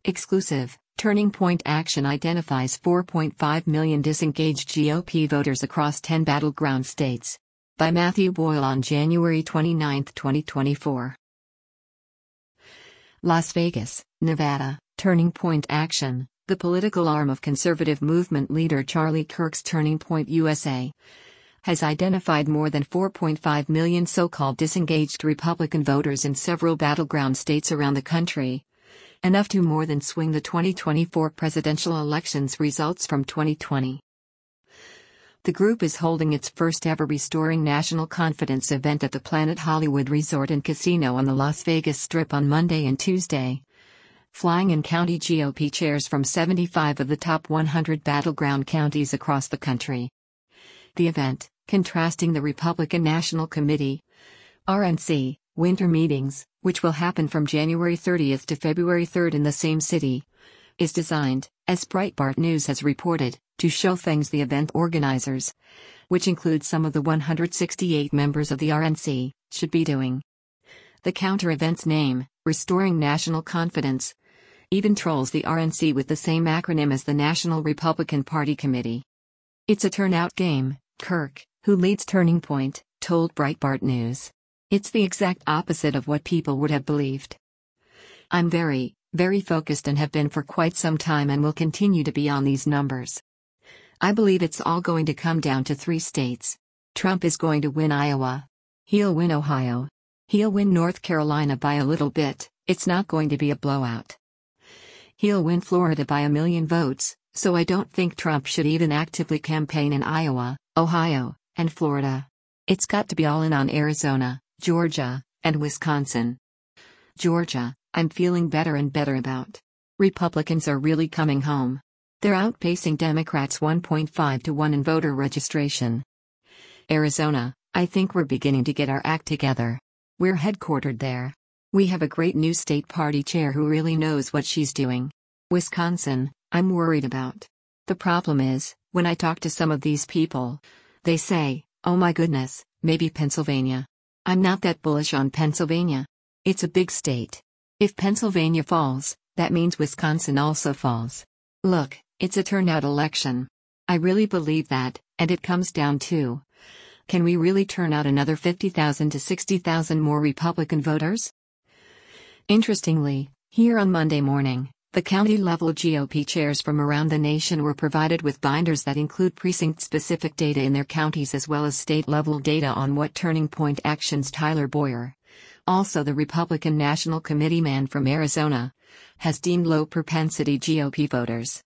Exclusive, Turning Point Action identifies 4.5 million disengaged GOP voters across 10 battleground states. By Matthew Boyle on January 29, 2024. Las Vegas, Nevada, Turning Point Action, the political arm of conservative movement leader Charlie Kirk's Turning Point USA, has identified more than 4.5 million so-called disengaged Republican voters in several battleground states around the country. Enough to more than swing the 2024 presidential elections results from 2020. The group is holding its first ever Restoring National Confidence event at the Planet Hollywood Resort and Casino on the Las Vegas Strip on Monday and Tuesday, flying in county GOP chairs from 75 of the top 100 battleground counties across the country. The event, contrasting the Republican National Committee (RNC) winter meetings, which will happen from January 30 to February 3 in the same city, is designed, as Breitbart News has reported, to show things the event organizers, which includes some of the 168 members of the RNC, should be doing. The counter-event's name, Restoring National Confidence, even trolls the RNC with the same acronym as the National Republican Party Committee. It's a turnout game, Kirk, who leads Turning Point, told Breitbart News. It's the exact opposite of what people would have believed. I'm very, very focused and have been for quite some time and will continue to be on these numbers. I believe it's all going to come down to 3 states. Trump is going to win Iowa. He'll win Ohio. He'll win North Carolina by a little bit, it's not going to be a blowout. He'll win Florida by 1 million votes, so I don't think Trump should even actively campaign in Iowa, Ohio, and Florida. It's got to be all in on Arizona, Georgia, and Wisconsin. Georgia, I'm feeling better and better about. Republicans are really coming home. They're outpacing Democrats 1.5 to 1 in voter registration. Arizona, I think we're beginning to get our act together. We're headquartered there. We have a great new state party chair who really knows what she's doing. Wisconsin, I'm worried about. The problem is, when I talk to some of these people, they say, oh my goodness, maybe Pennsylvania. I'm not that bullish on Pennsylvania. It's a big state. If Pennsylvania falls, that means Wisconsin also falls. Look, it's a turnout election. I really believe that, and it comes down to, can we really turn out another 50,000 to 60,000 more Republican voters? Interestingly, here on Monday morning, the county-level GOP chairs from around the nation were provided with binders that include precinct-specific data in their counties as well as state-level data on what Turning Point Action's Tyler Boyer, also the Republican National Committee man from Arizona, has deemed low-propensity GOP voters.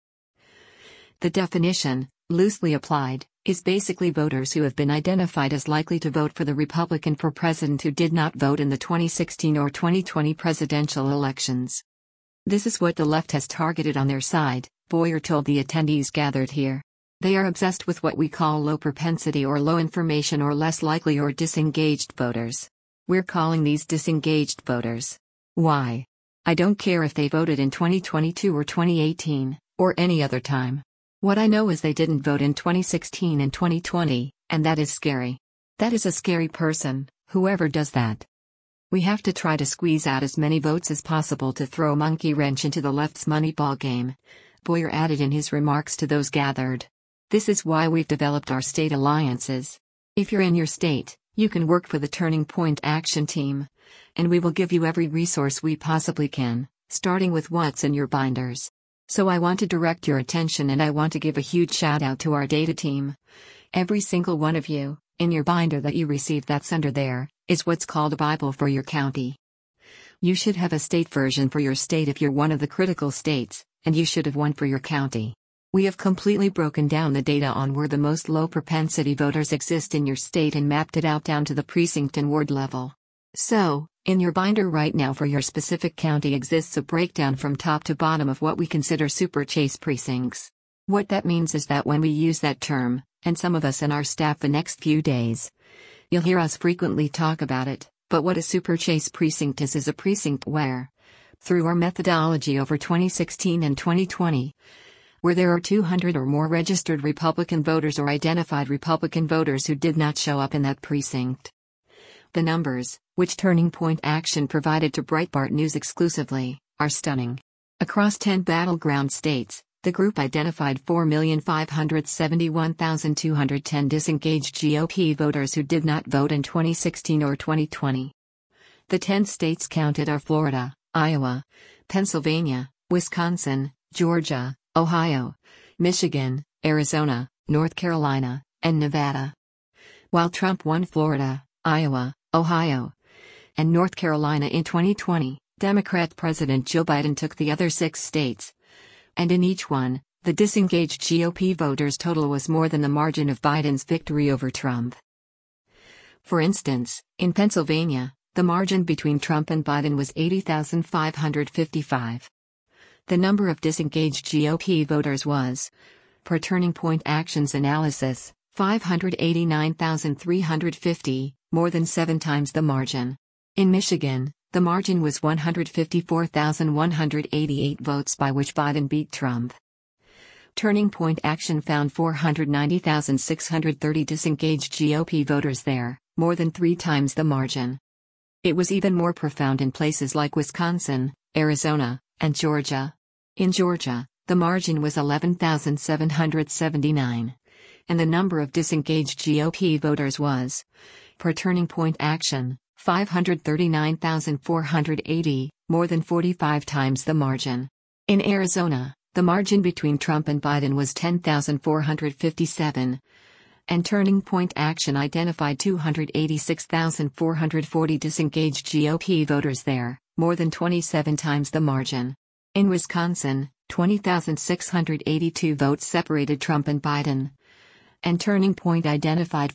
The definition, loosely applied, is basically voters who have been identified as likely to vote for the Republican for president who did not vote in the 2016 or 2020 presidential elections. This is what the left has targeted on their side, Boyer told the attendees gathered here. They are obsessed with what we call low propensity or low information or less likely or disengaged voters. We're calling these disengaged voters. Why? I don't care if they voted in 2022 or 2018, or any other time. What I know is they didn't vote in 2016 and 2020, and that is scary. That is a scary person, whoever does that. We have to try to squeeze out as many votes as possible to throw a monkey wrench into the left's Moneyball game, Boyer added in his remarks to those gathered. This is why we've developed our state alliances. If you're in your state, you can work for the Turning Point Action team, and we will give you every resource we possibly can, starting with what's in your binders. So I want to direct your attention and I want to give a huge shout out to our data team. Every single one of you, in your binder that you receive that's under there, is what's called a Bible for your county. You should have a state version for your state if you're one of the critical states, and you should have one for your county. We have completely broken down the data on where the most low propensity voters exist in your state and mapped it out down to the precinct and ward level. So, in your binder right now for your specific county exists a breakdown from top to bottom of what we consider super chase precincts. What that means is that when we use that term, and some of us and our staff the next few days, you'll hear us frequently talk about it, but what a super chase precinct is a precinct where, through our methodology over 2016 and 2020, where there are 200 or more registered Republican voters or identified Republican voters who did not show up in that precinct. The numbers, which Turning Point Action provided to Breitbart News exclusively, are stunning. Across 10 battleground states, the group identified 4,571,210 disengaged GOP voters who did not vote in 2016 or 2020. The 10 states counted are Florida, Iowa, Pennsylvania, Wisconsin, Georgia, Ohio, Michigan, Arizona, North Carolina, and Nevada. While Trump won Florida, Iowa, Ohio, and North Carolina in 2020, Democrat President Joe Biden took the other 6 states. And in each one, the disengaged GOP voters' total was more than the margin of Biden's victory over Trump. For instance, in Pennsylvania, the margin between Trump and Biden was 80,555. The number of disengaged GOP voters was, per Turning Point Action's analysis, 589,350, more than 7 times the margin. In Michigan, the margin was 154,188 votes by which Biden beat Trump. Turning Point Action found 490,630 disengaged GOP voters there, more than 3 times the margin. It was even more profound in places like Wisconsin, Arizona, and Georgia. In Georgia, the margin was 11,779. And the number of disengaged GOP voters was, per Turning Point Action, 539,480, more than 45 times the margin. In Arizona, the margin between Trump and Biden was 10,457. And Turning Point Action identified 286,440 disengaged GOP voters there, more than 27 times the margin. In Wisconsin, 20,682 votes separated Trump and Biden. And Turning Point identified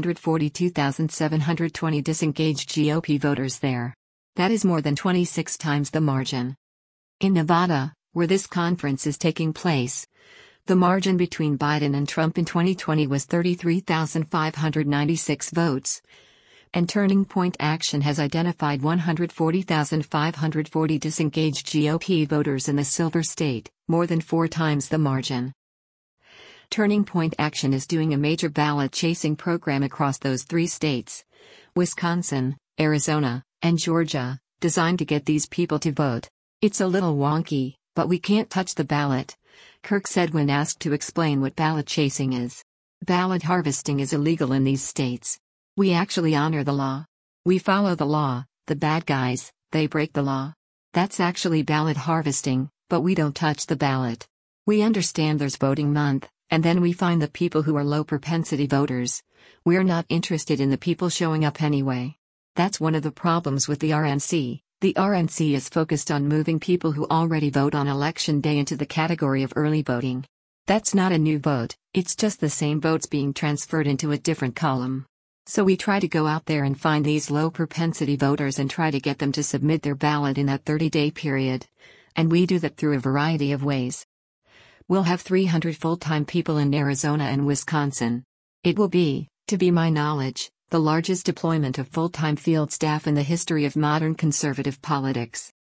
542,720 disengaged GOP voters there. That is more than 26 times the margin. In Nevada, where this conference is taking place, the margin between Biden and Trump in 2020 was 33,596 votes. And Turning Point Action has identified 140,540 disengaged GOP voters in the Silver State, more than 4 times the margin. Turning Point Action is doing a major ballot chasing program across those 3 states, Wisconsin, Arizona, and Georgia, designed to get these people to vote. It's a little wonky, but we can't touch the ballot, Kirk said when asked to explain what ballot chasing is. Ballot harvesting is illegal in these states. We actually honor the law. We follow the law. The bad guys, they break the law. That's actually ballot harvesting, but we don't touch the ballot. We understand there's voting month, and then we find the people who are low propensity voters. We're not interested in the people showing up anyway. That's one of the problems with the RNC. The RNC is focused on moving people who already vote on election day into the category of early voting. That's not a new vote, it's just the same votes being transferred into a different column. So we try to go out there and find these low propensity voters and try to get them to submit their ballot in that 30-day period. And we do that through a variety of ways. We'll have 300 full-time people in Arizona and Wisconsin. It will be, to my knowledge, the largest deployment of full-time field staff in the history of modern conservative politics.